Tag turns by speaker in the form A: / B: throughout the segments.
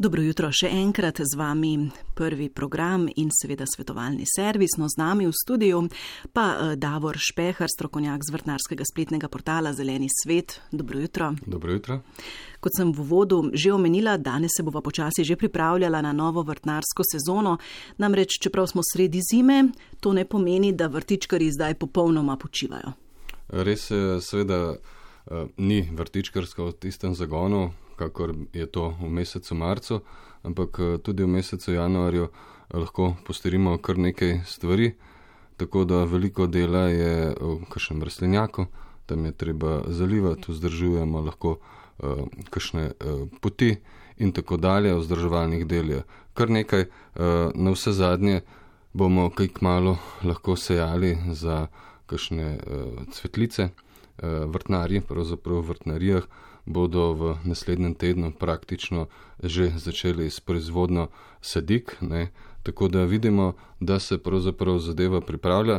A: Dobro jutro, še enkrat z vami prvi program in seveda svetovalni servis, no z nami v studiu pa Davor Špehar, strokovnjak z vrtnarskega spletnega portala Zeleni svet. Dobro jutro.
B: Dobro jutro.
A: Kot sem v uvodu že omenila, danes se bova počasi že pripravljala na novo vrtnarsko sezono, namreč čeprav smo sredi zime, to ne pomeni, da vrtičkarji zdaj popolnoma počivajo.
B: Res je, seveda ni vrtičkarska v tistem zagonu, kakor je to v mesecu marcu, ampak tudi v mesecu januarju lahko postorimo kar nekaj stvari, tako da veliko dela je v kakšnem rastlinjaku, tam je treba zalivati, vzdržujemo lahko kakšne poti in tako dalje, vzdrževalnih del je kar nekaj. Na vse zadnje bomo kaj kmalu lahko sejali za kakšne cvetlice. Vrtnarji, pravzaprav v vrtnarijah, bodo v naslednjem tednu praktično že začeli s proizvodnjo sadik, ne? Tako da vidimo, da se pravzaprav zadeva pripravlja.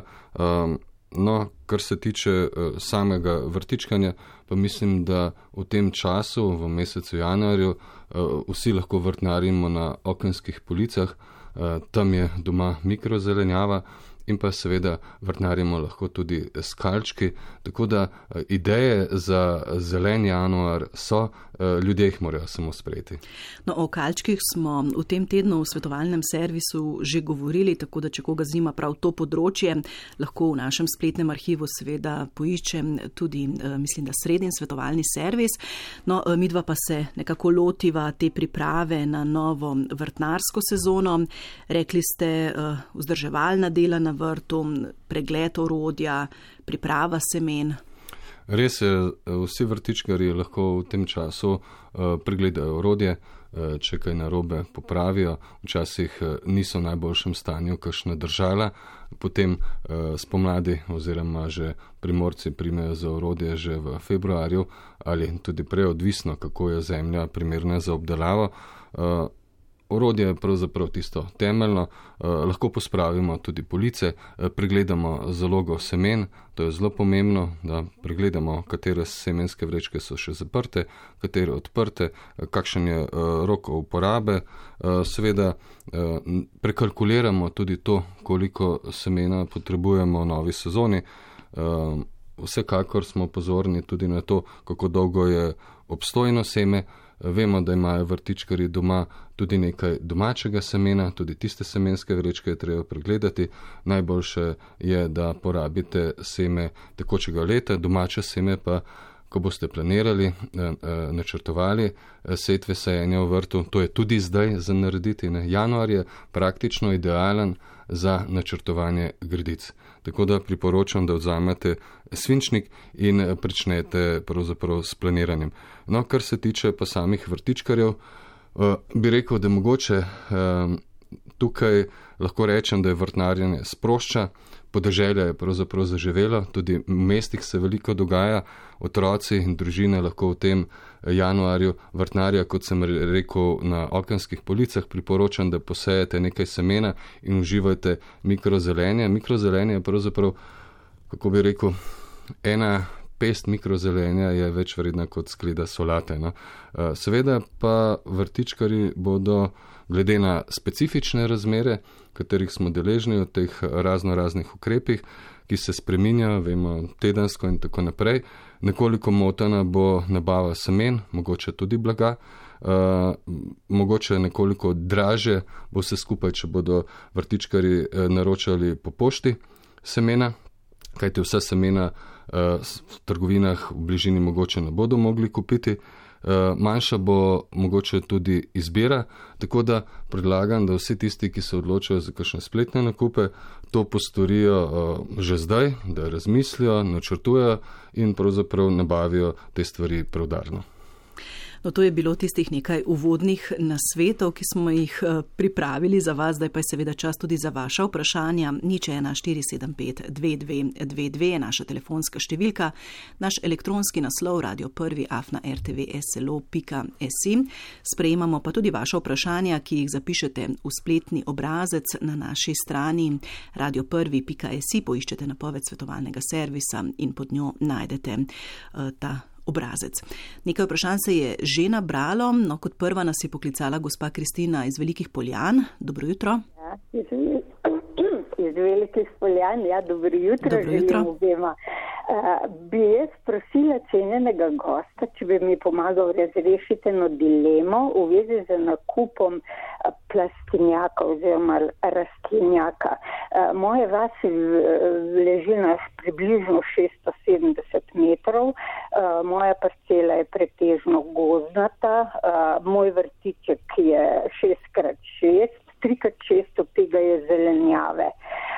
B: No, kar se tiče samega vrtičkanja, pa mislim, da v tem času, v mesecu januarju, vsi lahko vrtnarimo na okenskih policah, tam je doma mikrozelenjava, in pa seveda vrtnarimo lahko tudi s kalčki, tako da ideje za zelen januar so, ljudje jih morajo samo sprejeti.
A: No, o kalčkih smo v tem tednu v svetovalnem servisu že govorili, tako da če koga zima prav to področje, lahko v našem spletnem arhivu seveda poiščem tudi, mislim, da sredin svetovalni servis. No, midva pa se nekako lotiva te priprave na novo vrtnarsko sezono. Rekli ste, vzdrževalna dela na vrtu, pregled orodja, priprava semen.
B: Res je, vsi vrtičkarji lahko v tem času pregledajo orodje, če kaj narobe popravijo, včasih niso v najboljšem stanju kakšna držala, potem spomladi oziroma že Primorci primejo za orodje že v februarju ali tudi prej, odvisno, kako je zemlja primerna za obdelavo. Orodje je pravzaprav tisto temeljno, lahko pospravimo tudi police, pregledamo zalogo semen, to je zelo pomembno, da pregledamo, katere semenske vrečke so še zaprte, katere odprte, kakšen je rok uporabe, seveda prekalkuliramo tudi to, koliko semena potrebujemo v novi sezoni. Vsekakor smo pozorni tudi na to, kako dolgo je obstojno seme. Vemo, da imajo vrtičkarji doma tudi nekaj domačega semena, tudi tiste semenske vrečke je treba pregledati. Najboljše je, da porabite seme tekočega leta, domače seme pa, ko boste planirali, načrtovali setve sajenja v vrtu, to je tudi zdaj za narediti. Januar je praktično idealen za načrtovanje gredic. Tako da priporočam, da vzamete svinčnik in pričnete pravzaprav s planiranjem. No, kar se tiče pa samih vrtičkarjev, bi rekel, da mogoče tukaj lahko rečem, da je vrtnarjenje sprošča, podeželje je pravzaprav zaživelo, tudi v mestih se veliko dogaja, otroci in družine lahko v tem januarju vrtnarja, kot sem rekel, na okenskih policah. Priporočam, da posejete nekaj semena in uživajte mikrozelenje. Mikrozelenje je pravzaprav, kako bi rekel, ena pest mikrozelenja je več vredna kot skleda solate. No? Seveda pa vrtičkarji bodo glede na specifične razmere, katerih smo deležni v teh raznih ukrepih, ki se spreminjajo, vemo, tedensko in tako naprej. Nekoliko motena bo nabava semen, mogoče tudi blaga, mogoče nekoliko draže bo vse skupaj, če bodo vrtičkarji naročali po pošti semena, kajti vsa semena v trgovinah v bližini mogoče ne bodo mogli kupiti. Manjša bo mogoče tudi izbira, tako da predlagam, da vsi tisti, ki se odločajo za kakšne spletne nakupe, to postorijo že zdaj, da razmislijo, načrtujejo in pravzaprav nabavijo te stvari preudarno.
A: No, to je bilo tistih nekaj uvodnih nasvetov, ki smo jih pripravili za vas, zdaj pa je seveda čas tudi za vaša vprašanja. 014752222 je naša telefonska številka, naš elektronski naslov radio1@rtvslo.si. Sprejemamo pa tudi vaša vprašanja, ki jih zapišete v spletni obrazec na naši strani radio1.si, poiščete napoved svetovalnega servisa in pod njo najdete ta obrazec. Nekaj vprašanj se je že nabralo, no kot prva nas je poklicala gospa Kristina iz Velikih Poljan. Dobro jutro.
C: Ja, iz Velikih Poljan, ja, dobro jutro. Želim obema. Bi jaz prosila cenjenega gosta, če bi mi pomagal razrešiti eno dilemo v vezi z nakupom plastinjaka oziroma rastlinjaka. Moje vasi leži na približno 670 metrov, moja parcela je pretežno gozdnata, moj vrtiček je 6x6, 3x6 od tega je zelenjave.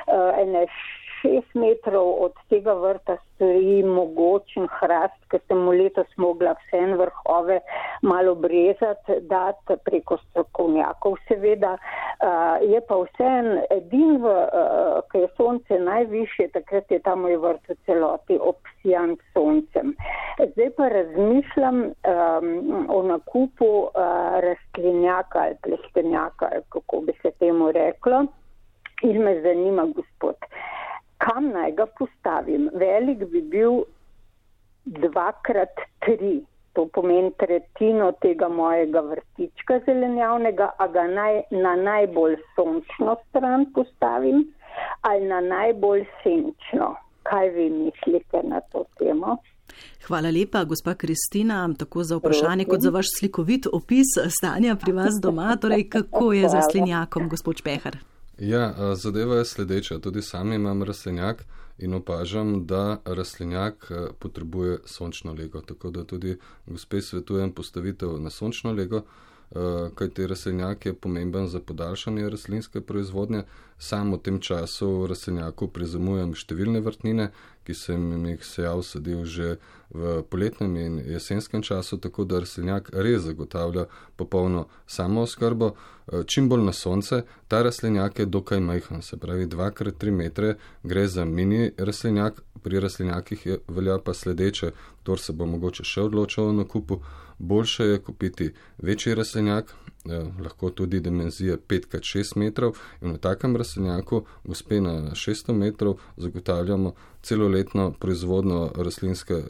C: 6 metrov od tega vrta stoji mogočen hrast, ki sem mu letos mogla vse vrhove malo brezati, dati preko strokovnjakov seveda. Je pa vseen edin, ki je sonce najvišje, takrat je ta moj vrt v celoti obsijan soncem. Zdaj pa razmišljam o nakupu rastlinjaka ali plestenjaka, kako bi se temu reklo, in me zanima, gospod, kam naj ga postavim? Velik bi bil 2x3, to pomeni tretjino tega mojega vrtička zelenjavnega, a ga naj na najbolj sončno stran postavim ali na najbolj senčno. Kaj vi mislite na to temo?
A: Hvala lepa, gospa Kristina, tako za vprašanje kot za vaš slikovit opis stanja pri vas doma. Torej, kako je z rastlinjakom, gospod Špehar?
B: Ja, zadeva je sledeča. Tudi sam imam rastlinjak in opažam, da rastlinjak potrebuje sončno lego. Tako da tudi gospe svetujem postavitev na sončno lego, kajti rastlinjak je pomemben za podaljšanje rastlinske proizvodnje. Sam v tem času v rastlinjaku prizamujem številne vrtnine, ki sem jih sejal, sadil že v poletnem in jesenskem času, tako da rastlinjak res zagotavlja popolno samooskrbo. Čim bolj na sonce, ta rastlinjak je dokaj majhen, se pravi 2x3 metre, gre za mini rastlinjak, pri rastlinjakih velja pa sledeče, kdor se bo mogoče še odločil o nakupu, boljše je kupiti večji rastlinjak, lahko tudi dimenzije 5x6 metrov in v takem rastlinjaku gospe na 600 metrov zagotavljamo celoletno proizvodno rastlinske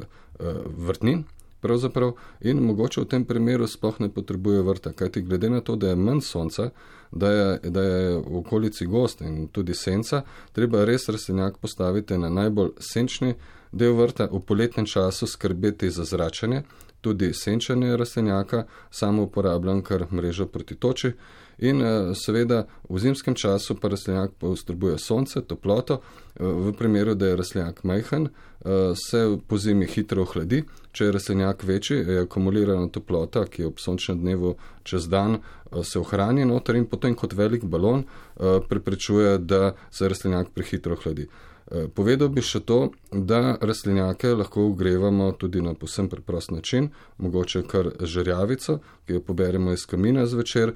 B: vrtnin pravzaprav in mogoče v tem primeru sploh ne potrebuje vrta, kajti glede na to, da je manj sonca, da je v okolici gost in tudi senca, treba res rastlinjak postaviti na najbolj senčni del vrta, v poletnem času skrbeti za zračenje, tudi senčanje rastlinjaka, samo uporabljam kar mrežo proti toči in seveda v zimskem času pa rastlinjak potrebuje sonce, toploto, v primeru, da je rastlinjak majhen, se po zimi hitro ohladi, če je rastlinjak večji, je akumulirana toplota, ki ob sončnem dnevu čez dan se ohrani noter in potem kot velik balon preprečuje, da se rastlinjak prehitro ohladi. Povedal bi še to, da rastlinjake lahko ogrevamo tudi na povsem preprost način, mogoče kar žerjavico, ki jo poberemo iz kamina zvečer,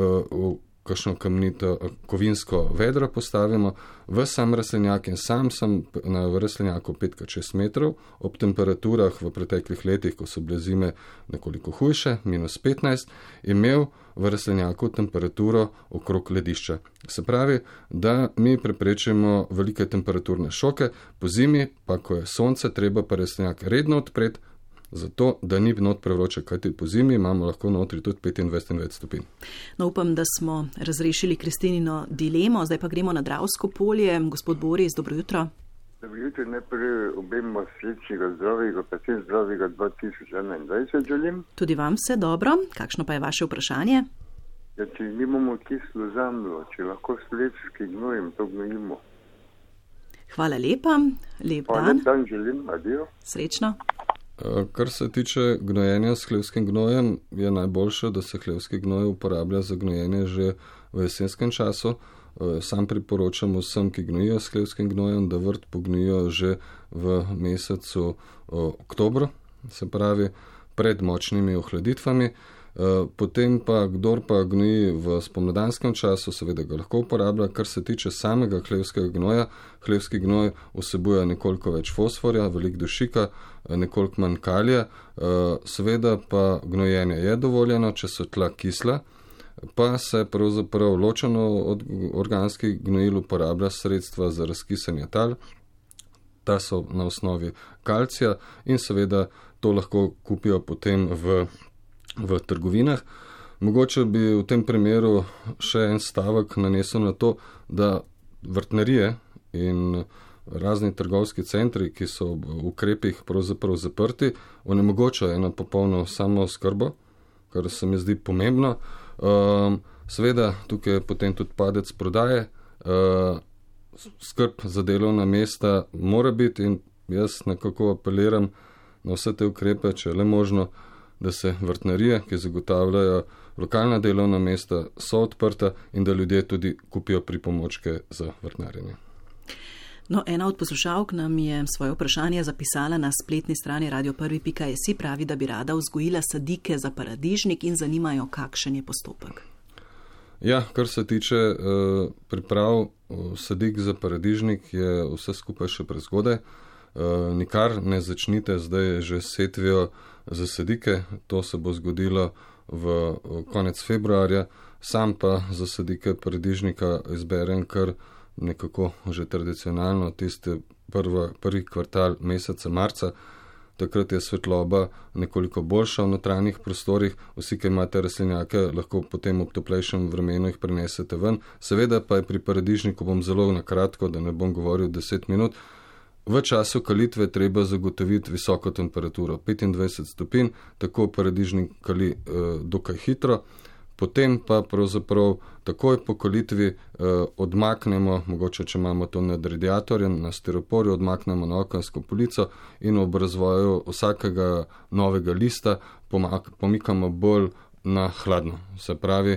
B: v kakšno kamnito kovinsko vedro postavimo v sam rastlinjak in sam sem na rastlinjaku 5x6 metrov, ob temperaturah v preteklih letih, ko so bile zime nekoliko hujše, -15, imel v rastlinjaku temperaturo okrog ledišča. Se pravi, da mi preprečimo velike temperaturne šoke, po zimi pa, ko je sonce, treba pa rastlinjak redno odpreti, zato, da ni not prevroče, kajti po zimi imamo lahko notri tudi 25 in več stopinj.
A: No, upam, da smo razrešili Kristinino dilemo, zdaj pa gremo na Dravsko polje. Gospod Boris, dobro jutro.
D: Dobro jutro, najprej obema srečnega zdravega, pa vsem zdravega 2021 želim.
A: Tudi vam vse dobro. Kakšno pa je vaše vprašanje?
D: Ja, če nimamo kislo zemljo, če lahko s lepskim gnojem to gnojimo.
A: Hvala lepa, lep dan.
D: Lep dan želim, adijo.
A: Srečno.
B: Kar se tiče gnojenja s hlevskim gnojem, je najboljše, da se hlevski gnoj uporablja za gnojenje že v jesenskem času. Sam priporočam vsem, ki gnojijo s hlevskim gnojem, da vrt pognojijo že v mesecu oktobru, se pravi pred močnimi ohladitvami. Potem pa, kdor pa gnoji v spomladanskem času, seveda ga lahko uporablja. Kar se tiče samega hlevskega gnoja, hlevski gnoj vsebuje nekoliko več fosforja, veliko dušika, nekoliko manj kalija, seveda pa gnojenje je dovoljeno, če so tla kisla, pa se pravzaprav ločeno od organskih gnojil uporablja sredstva za razkisanje tal. ta so na osnovi kalcija in seveda to lahko kupijo potem v trgovinah. Mogoče bi v tem primeru še en stavek nanesel na to, da vrtnarije in razni trgovski centri, ki so v ukrepih pravzaprav zaprti, onemogočajo eno popolno samooskrbo, kar se mi zdi pomembno. Seveda tukaj je potem tudi padec prodaje, skrb za delovna mesta mora biti in jaz nekako apeliram na vse te ukrepe, če je le možno, da se vrtnarije, ki zagotavljajo lokalna delovna mesta, so odprta in da ljudje tudi kupijo pripomočke za vrtnarjenje.
A: No, ena od poslušalk nam je svoje vprašanje zapisala na spletni strani radio1.si, pravi, da bi rada vzgojila sadike za paradižnik in zanimajo, kakšen je postopek.
B: Ja, kar se tiče priprav sadik za paradižnik, je vse skupaj še prezgodaj. Nikar ne začnite zdaj že setvijo za sadike, to se bo zgodilo v konec februarja, sam pa za sadike paradižnika izberem kar nekako že tradicionalno tisti prvi kvartal meseca marca. Takrat je svetloba nekoliko boljša v notranjih prostorih, vsi, ki imate rastlinjake, lahko potem ob toplejšem vremenu jih prinesete ven. Seveda pa je pri paradižniku, bom zelo nakratko, da ne bom govoril 10 minut, v času kalitve treba zagotoviti visoko temperaturo, 25 stopinj, tako paradižnik kali dokaj hitro, potem pa pravzaprav takoj po kalitvi odmaknemo, mogoče če imamo to nad radiatorjem, na stiroporju, odmaknemo na okensko polico in ob razvoju vsakega novega lista pomikamo bolj na hladno. Se pravi,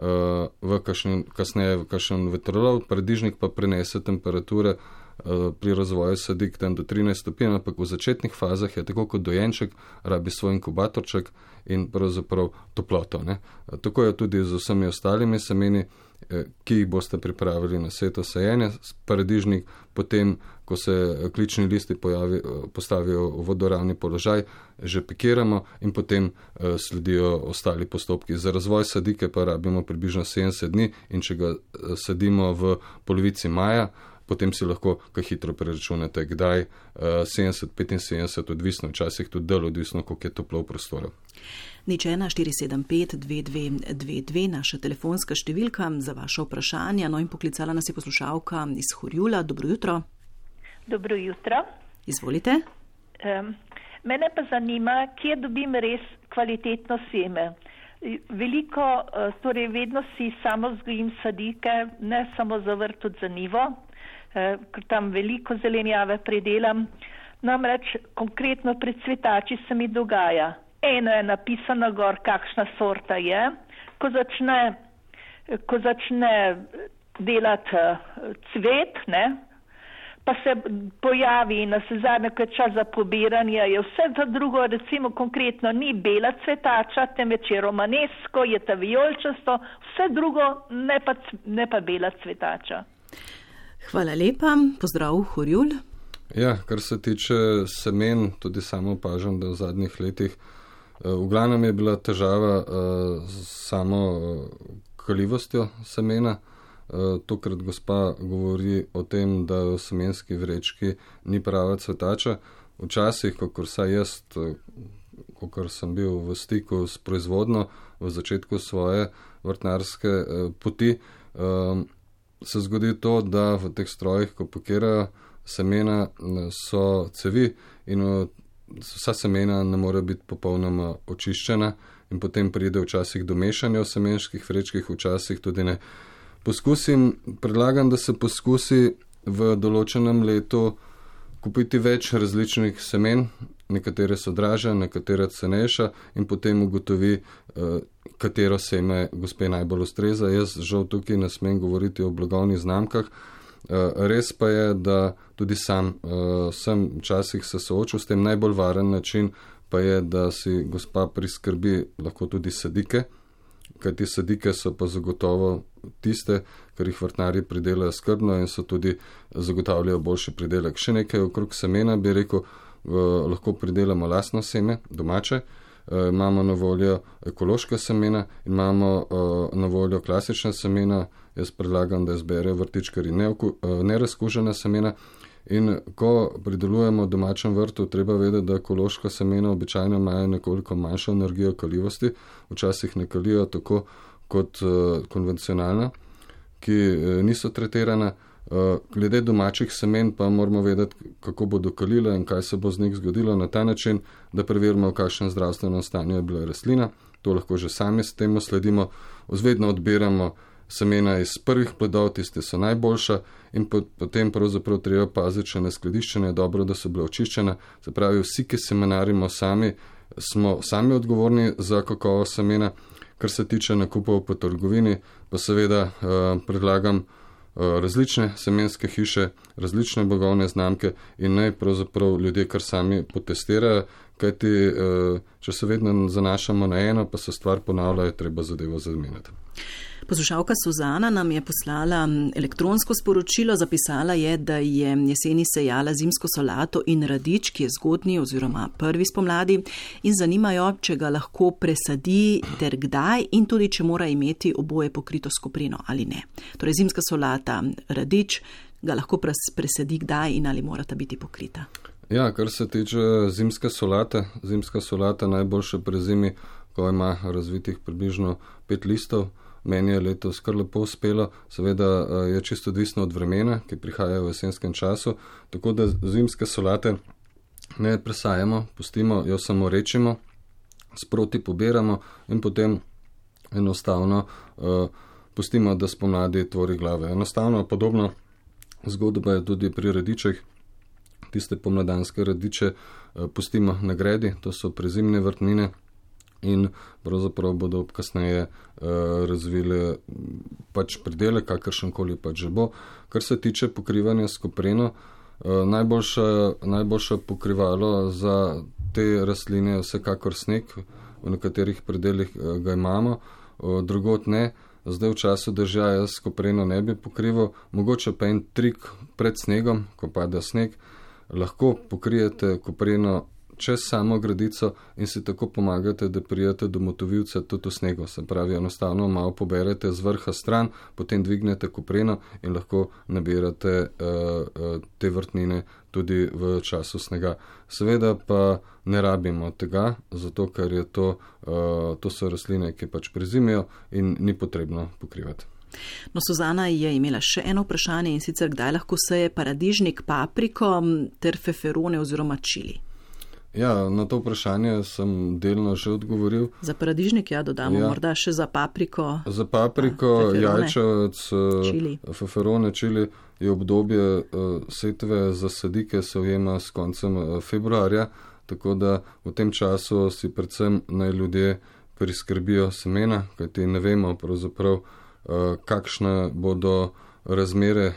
B: kasneje v kakšen vetrolov, paradižnik pa prenese temperature pri razvoju sadik tam do 13 stopinj, ampak v začetnih fazah je tako kot dojenček, rabi svoj inkubatorček in pravzaprav toploto. Ne? Tako je tudi z vsemi ostalimi semeni, ki jih boste pripravili na seto sajenje. Paradižnik potem, ko se klični listi postavijo v vodoravni položaj, že pikiramo in potem sledijo ostali postopki. Za razvoj sadike pa rabimo približno 70 dni in če ga sadimo v polovici maja, potem si lahko kaj hitro preračunate, kdaj 70-75, odvisno, včasih tudi del, odvisno, koliko je toplo v prostoru.
A: 01475-2222, naša telefonska številka za vaše vprašanja. No in poklicala nas je poslušalka iz Horjula. Dobro jutro.
E: Dobro jutro.
A: Izvolite.
E: Mene pa zanima, kje dobim res kvalitetno seme. Veliko, torej vedno si samo vzgojim sadike, ne samo za vrt, tudi za njivo, ker tam veliko zelenjave pridelam. Namreč konkretno pri cvetači se mi dogaja. Eno je napisano gor, kakšna sorta je. Ko začne delati cvet, ne, pa se pojavi na sezadnje, ko je čas za pobiranje, je vse za drugo, recimo konkretno ni bela cvetača, temveč je romanesko, je ta vijolčasto, vse drugo, ne pa bela cvetača.
A: Hvala lepa, pozdrav Horjul.
B: Ja, kar se tiče semen, tudi samo opažam, da v zadnjih letih v glavnem je bila težava z samo kaljivostjo semena. Tokrat gospa govori o tem, da v semenski vrečki ni prava cvetača. Včasih, kakor saj jaz, kakor sem bil v stiku s proizvodno v začetku svoje vrtnarske poti, se zgodi to, da v teh strojih, ko pakirajo semena, so cevi in vsa semena ne more biti popolnoma očiščena in potem pride včasih do mešanja v semenskih vrečkih, včasih tudi ne. Predlagam, da se poskusi v določenem letu kupiti več različnih semen, nekatere so dražja, nekatere cenejša in potem ugotovi, katero seme gospe najbolj ustreza. Jaz žal tukaj ne smem govoriti o blagovnih znamkah. Res pa je, da tudi sam sem včasih se soočil s tem. Najbolj varen način pa je, da si gospa priskrbi lahko tudi sadike, kajti sadike so pa zagotovo tiste, ker jih vrtnarji pridelajo skrbno in so tudi zagotavljajo boljši pridelek. Še nekaj okrog semena bi rekel, lahko pridelamo lastno seme, domače, imamo na voljo ekološka semena in imamo na voljo klasična semena. Jaz predlagam, da izberejo vrtičkarji nerazkužena semena. In ko pridelujemo v domačem vrtu, treba vedeti, da ekološka semena običajno imajo nekoliko manjšo energijo kaljivosti, včasih ne kalijo tako kot konvencionalna, ki niso tretirana. Glede domačih semen pa moramo vedeti, kako bodo kalile in kaj se bo z njih zgodilo na ta način, da preverimo, v kakšnem zdravstvenem stanju je bila rastlina. To lahko že sami s tem sledimo. Vedno odbiramo semena iz prvih plodov, tiste so najboljša in potem pravzaprav treba paziti, če na skladiščenje je dobro, da so bila očiščena. Se pravi, vsi, ki semenarimo sami, smo sami odgovorni za kakovost semena. Kar se tiče nakupov po trgovini, pa seveda predlagam različne semenske hiše, različne blagovne znamke in naj pravzaprav ljudje kar sami potestirajo, kajti če se vedno zanašamo na eno, pa se stvar ponavlja, je treba zadevo zamenjati.
A: Poslušalka Suzana nam je poslala elektronsko sporočilo, zapisala je, da je jeseni sejala zimsko solato in radič, ki je zgodnji oziroma prvi spomladi in zanimajo, če ga lahko presadi ter kdaj in tudi, če mora imeti oboje pokrito s koprino ali ne. Torej zimska solata, radič, ga lahko presadi kdaj in ali morata biti pokrita.
B: Ja, kar se tiče zimska solata najboljše prezimi, ko ima razvitih približno 5 listov. Meni je letos kar lepo uspelo, seveda je čisto odvisno od vremena, ki prihaja v jesenskem času, tako da zimske solate ne presajamo, pustimo, jo samo rečimo, sproti pobiramo in potem enostavno pustimo, da spomladi tvori glave. Enostavno podobno zgodba je tudi pri radičeh. Tiste pomladanske radiče pustimo na gredi, to so prezimne vrtnine, in pravzaprav bodo kasneje razvile pač pridelek, kakršenkoli pač že bo. Kar se tiče pokrivanja s kopreno, najboljše pokrivalo za te rastline je vsekakor sneg, v nekaterih predelih ga imamo, drugot ne. Zdaj v času dežja jaz kopreno ne bi pokrival, mogoče pa en trik pred snegom, ko pada sneg, lahko pokrijete kopreno čez samo gredico in si tako pomagate, da prijete do motovilca tudi v snegu. Se pravi, enostavno malo poberete z vrha stran, potem dvignete kopreno in lahko nabirate te vrtnine tudi v času snega. Seveda pa ne rabimo tega, zato ker je to so rastline, ki pač prezimijo in ni potrebno pokrivati.
A: No, Suzana je imela še eno vprašanje in sicer, kdaj lahko seje paradižnik, papriko ter feferone oziroma čili?
B: Ja, na to vprašanje sem delno že odgovoril.
A: Za paradižnik dodamo morda še za papriko.
B: Za papriko, jajčevec, feferone, čili je obdobje setve za sadike se ujema s koncem februarja, tako da v tem času si predvsem naj ljudje priskrbijo semena, kajti ne vemo pravzaprav, kakšne bodo razmere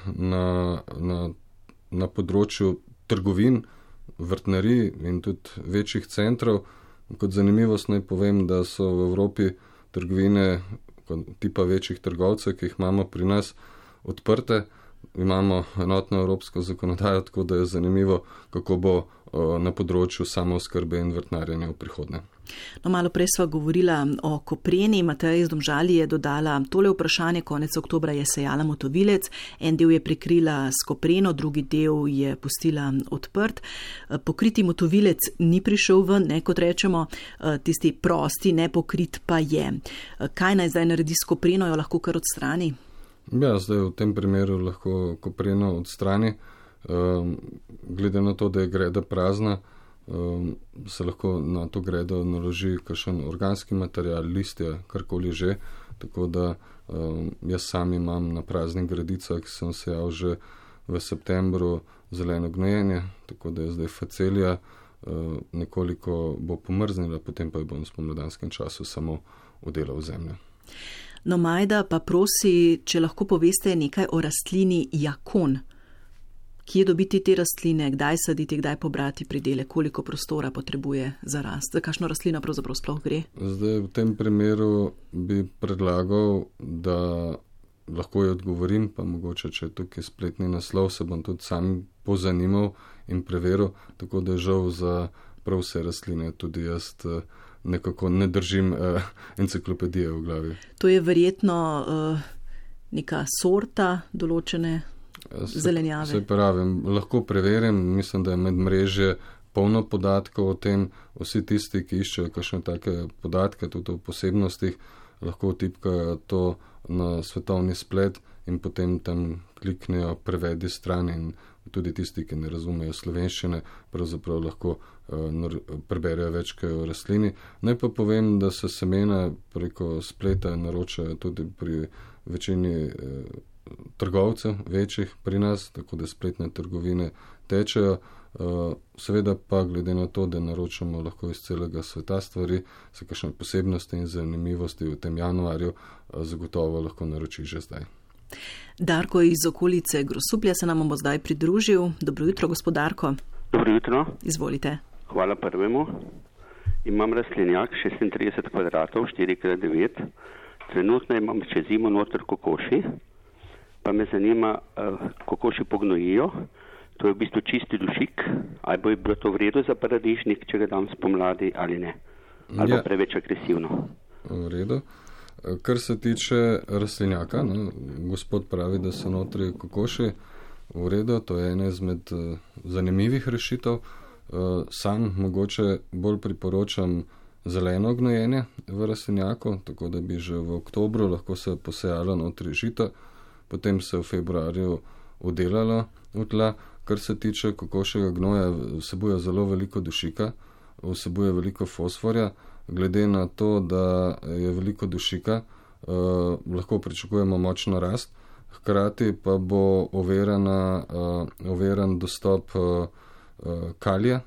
B: na področju trgovin, vrtnarij in tudi večjih centrov. Kot zanimivost naj povem, da so v Evropi trgovine tipa večjih trgovcev, ki jih imamo pri nas, odprte. Imamo enotno evropsko zakonodajo, tako da je zanimivo, kako bo na področju samooskrbe in vrtnarjenja v prihodnje.
A: No, malo prej sva govorila o kopreni. Mateja iz Domžalije je dodala tole vprašanje. Konec oktobra je sejala motovilec, en del je prekrila s kopreno, drugi del je pustila odprt. Pokriti motovilec ni prišel ven, ne, kot rečemo, tisti prosti, nepokrit pa je. Kaj naj zdaj naredi s kopreno, jo lahko kar odstrani?
B: Ja, zdaj v tem primeru lahko kopreno odstrani. Glede na to, da je greda prazna, se lahko na to gredo naloži kakšen organski material, listje, karkoli že. Tako da jaz sam imam na praznih gredicah, ki sem sejal že v septembru, zeleno gnojenje, tako da je zdaj facelija, nekoliko bo pomrznila, potem pa jo bom v spomladanskem času samo udelal v zemljo.
A: No, Majda pa prosi, če lahko poveste nekaj o rastlini jakon. Kje dobiti te rastline, kdaj saditi, kdaj pobrati pridele, koliko prostora potrebuje za rast? Za kakšno rastlino pravzaprav sploh gre?
B: Zdaj v tem primeru bi predlagal, da lahko jo odgovorim, pa mogoče, če je tukaj spletni naslov, se bom tudi sam pozanimal in preveril, tako da je žal za prav vse rastline tudi jaz nekako ne držim enciklopedije v glavi.
A: To je verjetno neka sorta določene zelenjave.
B: Se pravim, lahko preverim, mislim, da je medmrežje polno podatkov o tem, vsi tisti, ki iščejo kakšne take podatke, tudi o posebnostih, lahko tipkajo to na svetovni splet in potem tam kliknejo prevedi stran in tudi tisti, ki ne razumejo slovenščine, pravzaprav lahko preberejo več kaj o rastlini. Naj pa povem, da se semena preko spleta naročajo tudi pri večini trgovcev večjih pri nas, tako da spletne trgovine tečejo. Seveda pa glede na to, da naročamo lahko iz celega sveta stvari, se kakšne posebnosti in zanimivosti v tem januarju zagotovo lahko naroči že zdaj.
A: Darko iz okolice Grosuplja se nam bo zdaj pridružil. Dobro jutro, gospod Darko.
F: Dobro jutro.
A: Izvolite.
F: Hvala prvemu. Imam rastlinjak 36 kvadratov, 4x9. Trenutno imam čez zimo noter kokoši, pa me zanima, kokoši pognojijo. To je v bistvu čisti dušik, ali bo je bilo to v redu za paradižnik, če ga dam spomladi ali ne? Ali bo preveč agresivno?
B: V redu. Kar se tiče rastlinjaka, gospod pravi, da so notri kokoši, v redu, to je ena izmed zanimivih rešitev. Sam mogoče bolj priporočam zeleno gnojenje v rastlinjaku, tako da bi že v oktobru lahko se posejalo notri žito, potem se v februarju udelalo v tla. Kar se tiče kokošjega gnoja, vsebuje zelo veliko dušika, vsebuje veliko fosforja. Glede na to, da je veliko dušika, lahko pričakujemo močno rast, hkrati pa bo overan dostop kalija.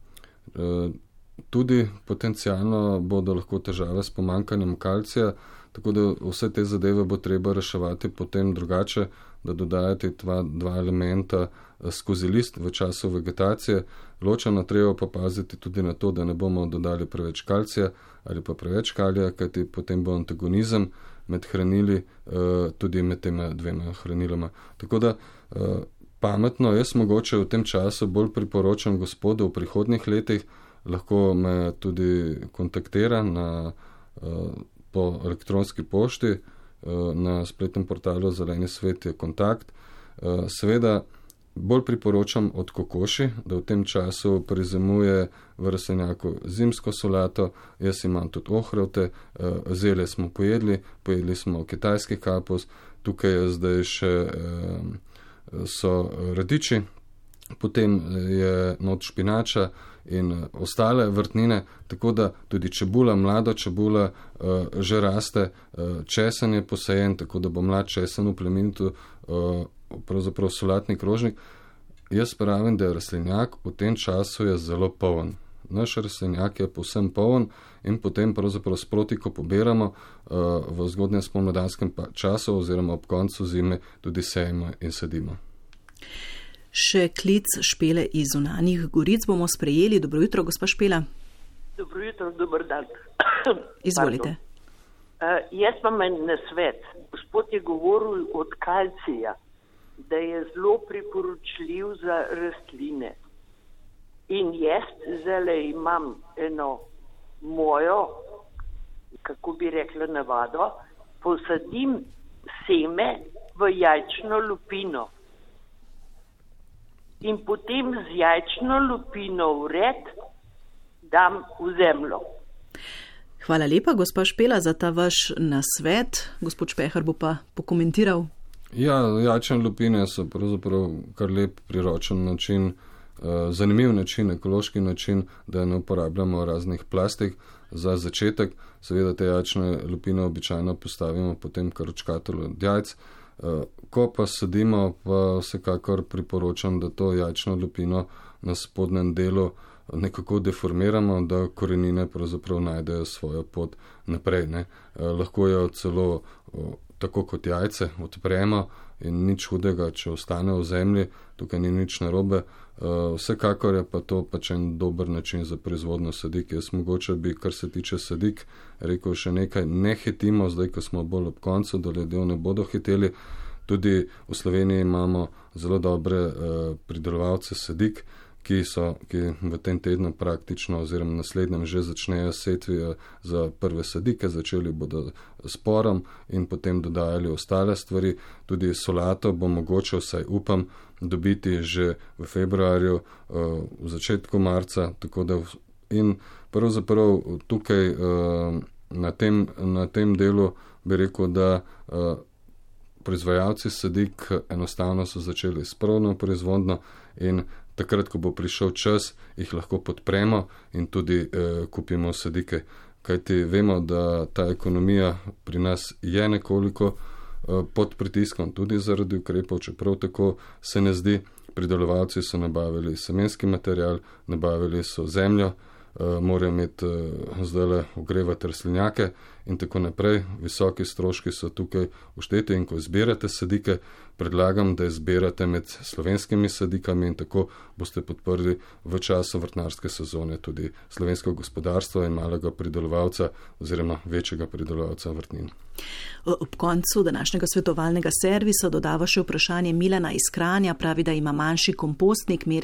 B: Tudi potencialno bodo lahko težave s pomanjkanjem kalcija, tako da vse te zadeve bo treba reševati potem drugače, da dodajate dva elementa skozi list v času vegetacije. Ločeno treba pa paziti tudi na to, da ne bomo dodali preveč kalcija ali pa preveč kalija, kajti potem bo antagonizem med hranili, tudi med tema dvema hraniloma. Tako da pametno, jaz mogoče v tem času bolj priporočam gospodu v prihodnjih letih, lahko me tudi kontaktira po elektronski pošti, na spletnem portalu Zeleni svet je kontakt. Seveda bolj priporočam od kokoši, da v tem času prizemuje v rastlinjaku zimsko solato, jaz imam tudi ohrovte, zelje smo pojedli smo kitajski kapus, tukaj je zdaj še so radiči, potem je not špinača in ostale vrtnine, tako da tudi čebula, mlada čebula že raste, česen je posajen, tako da bo mlad česen v plemenitu pravzaprav solatni krožnik. Jaz pravim, da je rastlinjak v tem času je zelo poln. Naš rastlinjak je povsem poln in potem pravzaprav sproti, ko pobiramo v zgodnjem spomladanskem času oziroma ob koncu zime tudi sejemo in sadimo.
A: Še klic Špele iz Zunanjih Goric bomo sprejeli. Dobro jutro, gospa Špela.
G: Dobro jutro, dober dan.
A: Izvolite.
G: Jaz imam en nasvet. Gospod je govoril od kalcija, da je zelo priporočljiv za rastline. In jaz zdaj imam eno mojo, kako bi rekla, navado, posadim seme v jajčno lupino. In potem z jajčno lupino vred dam v zemljo.
A: Hvala lepa, gospa Špela, za ta vaš nasvet. Gospod Špehar bo pa pokomentiral.
B: Ja, jajčne lupine so pravzaprav kar lep priročen način, zanimiv način, ekološki način, da ne uporabljamo raznih plastik za začetek. Seveda te jajčne lupine običajno postavimo potem kar v škatlo od jajc. Ko pa sadimo, pa vsekakor priporočam, da to jajčno lupino na spodnjem delu nekako deformiramo, da korenine pravzaprav najdejo svojo pot naprej. Lahko jo celo tako kot jajce odpremo in nič hudega, če ostane v zemlji, tukaj ni nič narobe. Vsekakor je pa to pač en dober način za proizvodnjo sadik. Jaz mogoče bi, kar se tiče sadik, rekel še nekaj, ne hitimo, zdaj, ko smo bolj ob koncu, da ljudje ne bodo hiteli. Tudi v Sloveniji imamo zelo dobre pridelovalce sadik, ki v tem tednu praktično oziroma naslednjem že začnejo setvijo za prve sadike, začeli bodo s porom in potem dodajali ostale stvari. Tudi solato bo mogoče, vsaj upam, dobiti že v februarju, v začetku marca, tako da in pravzaprav tukaj na tem delu bi rekel, da proizvajalci sadik enostavno so začeli s prvno proizvodnjo in takrat, ko bo prišel čas, jih lahko podpremo in tudi kupimo sadike. Kajti vemo, da ta ekonomija pri nas je nekoliko pod pritiskom, tudi zaradi ukrepov, čeprav tako se ne zdi. Pridelovalci so nabavili semenski material, nabavili so zemljo, morajo imeti zdaj ogrevati rastlinjake in tako naprej. Visoki stroški so tukaj ušteti in ko izbirate sadike, predlagam, da izbirate med slovenskimi sadikami in tako boste podprli v času vrtnarske sezone tudi slovensko gospodarstvo in malega pridelovalca oziroma večjega pridelovalca vrtnin.
A: Ob koncu današnjega svetovalnega servisa dodava še vprašanje Milana iz Kranja, pravi, da ima manjši kompostnik, meri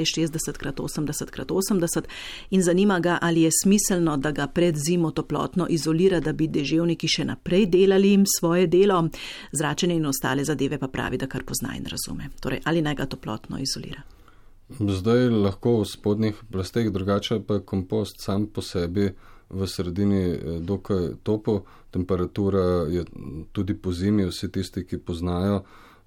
A: 60x80x80 in zanima ga, ali je smiselno, da ga pred zimo toplotno izolira, da bi deževniki še naprej delali svoje delo, zračenje in ostale zadeve pa pravi, da kar pozna in razume. Torej, ali naj ga toplotno izolira?
B: Zdaj lahko v spodnjih plasteh, drugače pa kompost sam po sebi v sredini dokaj topo, temperatura je tudi po zimi, vsi tisti, ki poznajo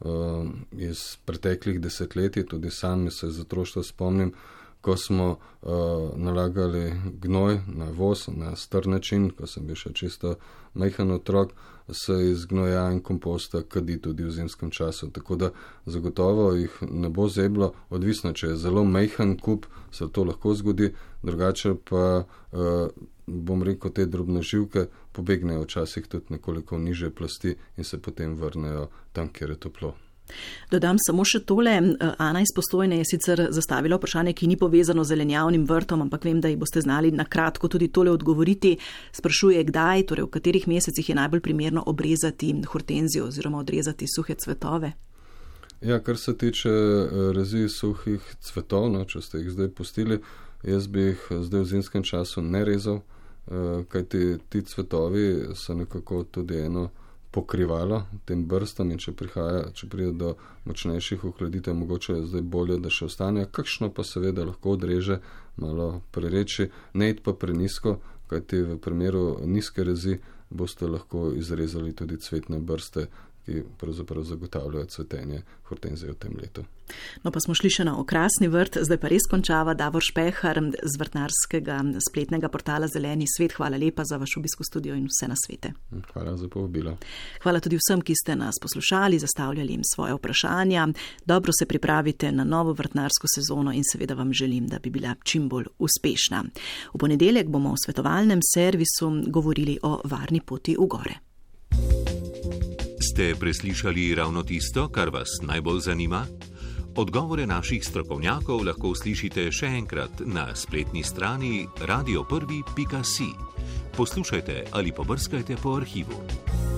B: iz preteklih desetletij, tudi sam se iz otroštva spomnim, ko smo nalagali gnoj na voz, na star način, ko sem bil še čisto majhen otrok, se iz gnoja in komposta kadi tudi v zimskem času. Tako da zagotovo jih ne bo zeblo, odvisno, če je zelo majhen kup, se to lahko zgodi, drugače pa bom rekel, te drobne živke pobegnejo včasih tudi nekoliko niže plasti in se potem vrnejo tam, kjer je toplo.
A: Dodam samo še tole. Ana iz Postojne je sicer zastavila vprašanje, ki ni povezano z zelenjavnim vrtom, ampak vem, da ji boste znali na kratko tudi tole odgovoriti. Sprašuje, kdaj, torej v katerih mesecih je najbolj primerno obrezati hortenzijo oziroma odrezati suhe cvetove?
B: Ja, kar se tiče rezi suhih cvetov, no, če ste jih zdaj pustili, jaz bi jih zdaj v zimskem času ne rezal, kajti ti cvetovi so nekako tudi eno pokrivalo tem brstam in če pride do močnejših ohladitev, mogoče je zdaj bolje, da še ostane, kakšno pa seveda lahko odreže, malo prereči, ne iti pa prenisko, kajti v primeru nizke rezi boste lahko izrezali tudi cvetne brste, ki pravzaprav zagotavljajo cvetenje hortenzije v tem letu.
A: No, pa smo šli še na okrasni vrt, zdaj pa res končava Davor Špehar z vrtnarskega spletnega portala Zeleni svet. Hvala lepa za vaš obisk v studio in vse nasvete.
B: Hvala za povabilo.
A: Hvala tudi vsem, ki ste nas poslušali, zastavljali jim svoje vprašanja. Dobro se pripravite na novo vrtnarsko sezono in seveda vam želim, da bi bila čim bolj uspešna. V ponedeljek bomo v svetovalnem servisu govorili o varni poti v gore.
H: Ste preslišali ravno tisto, kar vas najbolj zanima? Odgovore naših strokovnjakov lahko uslišite še enkrat na spletni strani radio1.si. Poslušajte ali pobrskajte po arhivu.